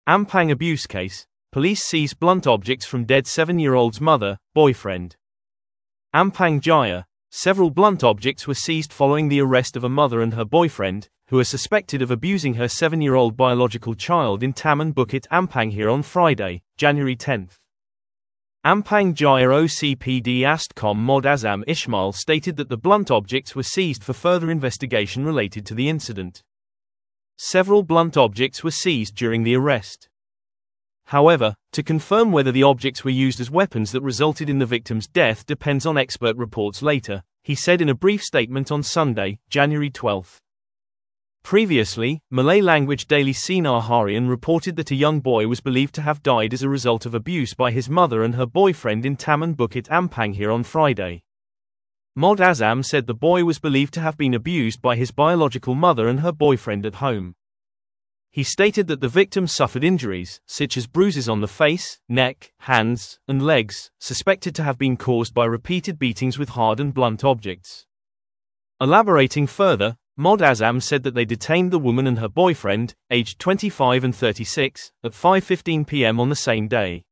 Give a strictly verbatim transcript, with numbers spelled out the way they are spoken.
Ampang abuse case. Police seize blunt objects from dead seven-year-old's mother, boyfriend. Ampang Jaya. Several blunt objects were seized following the arrest of a mother and her boyfriend, who are suspected of abusing her seven-year-old biological child in Taman Bukit Ampang here on Friday, January tenth. Ampang Jaya O C P D Astcom Mod Azam Ismail stated that the blunt objects were seized for further investigation related to the incident. Several blunt objects were seized during the arrest. However, to confirm whether the objects were used as weapons that resulted in the victim's death depends on expert reports later, he said in a brief statement on Sunday, January twelfth. Previously, Malay language daily Sinar Harian reported that a young boy was believed to have died as a result of abuse by his mother and her boyfriend in Taman Bukit Ampang here on Friday. Mod Azam said the boy was believed to have been abused by his biological mother and her boyfriend at home. He stated that the victim suffered injuries, such as bruises on the face, neck, hands, and legs, suspected to have been caused by repeated beatings with hard and blunt objects. Elaborating further, Mod Azam said that they detained the woman and her boyfriend, aged twenty-five and thirty-six, at five fifteen p m on the same day.